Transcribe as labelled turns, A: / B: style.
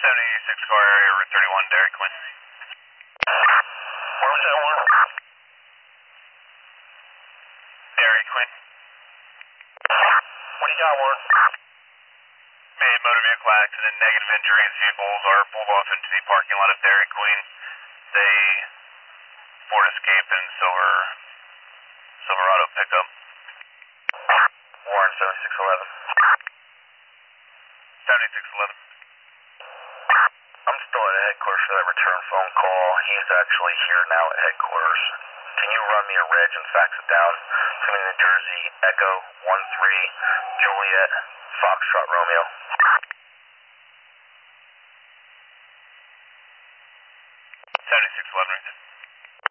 A: 76 car area, Route 31, Dairy Queen.
B: Where was that one?
A: Dairy Queen.
B: What do you got, Warren?
A: Made motor vehicle accident, negative injuries. Vehicles are pulled off into the parking lot of Dairy Queen. They Ford Escape and Silverado pickup.
B: Warren, 7611.
A: 7611.
B: I'm still at headquarters for that return phone call. He's actually here now at headquarters. Can you run me a reg and fax it down to me, New Jersey, Echo 13 Juliet Foxtrot Romeo?
A: 7611.